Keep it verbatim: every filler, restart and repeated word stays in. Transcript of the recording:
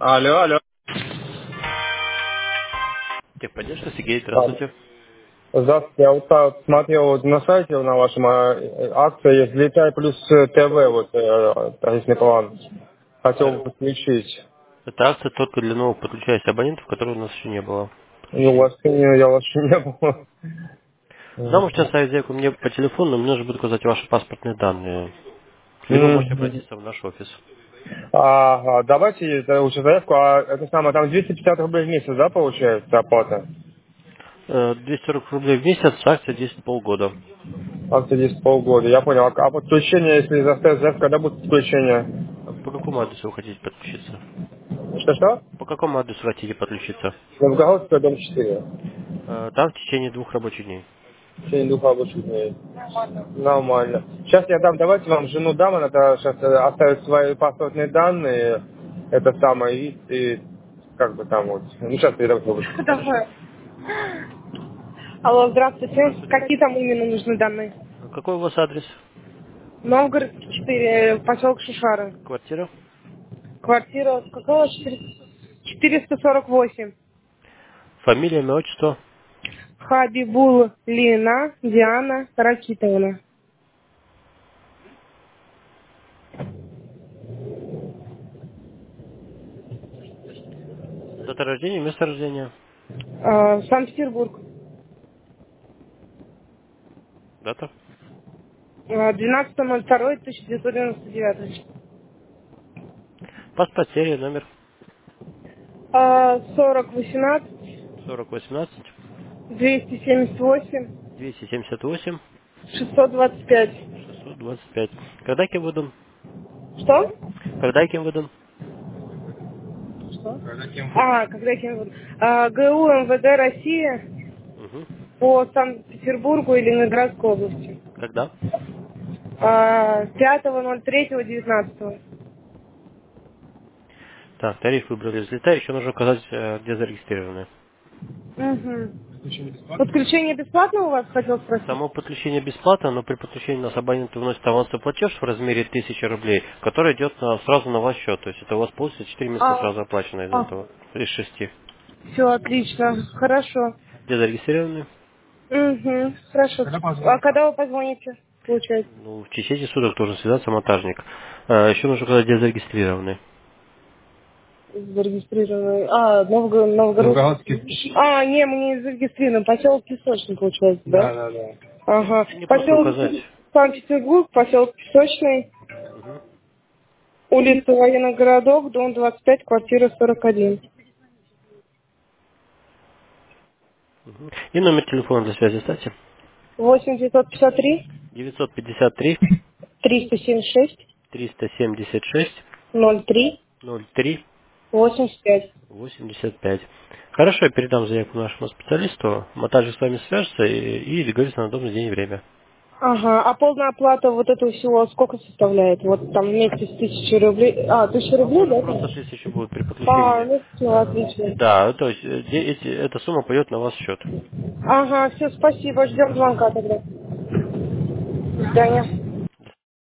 Алло, алло. Техподдержка, Сергей, Да. здравствуйте. Здравствуйте. Я вот так смотрел вот на сайте на вашем а, э, акция есть «Летай плюс э, ТВ», вот э, тарифный план. Хотел бы Э, подключить. Это акция только для новых подключающихся абонентов, которые у нас еще не было Ну, у подключения. вас не, я у вас еще не был. Да, можете оставить заявку мне по телефону, но мне нужно будет указать ваши паспортные данные. Либо можете Мгм. обратиться в наш офис. Ага, давайте э, лучше заявку, а это самое, там двести пятьдесят рублей в месяц, да, получается, оплата? Э, двести сорок рублей в месяц, акция действует полгода. Акция десять полгода, я понял. А, а подключение, если заставить заявку, когда будет подключение? А по какому адресу вы хотите подключиться? Что-что? По какому адресу хотите подключиться? Новгородская, дом четыре. Э, Там в течение двух рабочих дней. В течение двух рабочих дней. Нормально. Сейчас я дам, давайте вам жену дам, она тогда сейчас оставит свои паспортные данные, это самое, и, и как бы там вот. Ну, сейчас передам трубочку. Давай. Алло, здравствуйте. Здравствуйте. Какие там именно нужны данные? А какой у вас адрес? Новгород, четыре, поселок Шишары. Квартира? Квартира с какого? четыреста сорок восемь. Фамилия, имя, отчество? Хабибул Лина Диана Ракитовна. Дата рождения, место рождения? А, Санкт-Петербург. Дата? А, двенадцатое ноль второе тысяча девятьсот девяносто девять. Паспорт, серия, номер А, сорок восемнадцать сорок восемнадцать двести семьдесят восемь двести семьдесят восемь шестьсот двадцать пять. шестьсот двадцать пять. Когда кем выдан? Что? Когда кем выдан? Что? А, когда кем буду? А, ГУ МВД России Угу. по Санкт-Петербургу и Ленинградской области. Когда? А, пятого ноль третьего девятнадцатого. Так, тариф выбрали взлета, еще нужно указать, э, где зарегистрированы. Угу. Подключение бесплатно у вас, хотел спросить? Само подключение бесплатно, но при подключении у нас абонент вносит авансовый платеж в размере тысячи рублей, который идет на- сразу на ваш счет. То есть это у вас получится четыре месяца А, сразу оплачено из а, этого, из шести. все отлично, хорошо. Где зарегистрированы? Угу, хорошо. А когда вы позвоните, получается? Ну, в течение суток должен связаться монтажник. Э, еще нужно указать, где зарегистрированы. Зарегистрированный. А, Новго- Новгород. Новгородский. А, не, мы не зарегистрированы. Поселок Песочный, получается, да? Да, да, да. Ага. Не просто Поселок указать. Санкт-Петербург, поселок Песочный, Мгм. улица Военный городок, дом двадцать пять, квартира сорок один. Мгм. И номер телефона для связи, кстати. восемь девятьсот пятьдесят три девятьсот пятьдесят три триста семьдесят шесть триста семьдесят шесть ноль три ноль три восемьдесят пять. восемьдесят пять. Хорошо, я передам заявку нашему специалисту. Монтажник с вами свяжется и, и договорится на удобный день и время. Ага, а полная оплата вот этого всего сколько составляет? Вот там вместе с тысячей рублей. А, тысяча Там рублей, уже да? просто тысяча будет при А, подключении. ну все, Э, отлично. Да, то есть э, де- эти- эта сумма пойдет на ваш счет. Ага, все, спасибо, ждем Хорошо. звонка тогда. До свидания.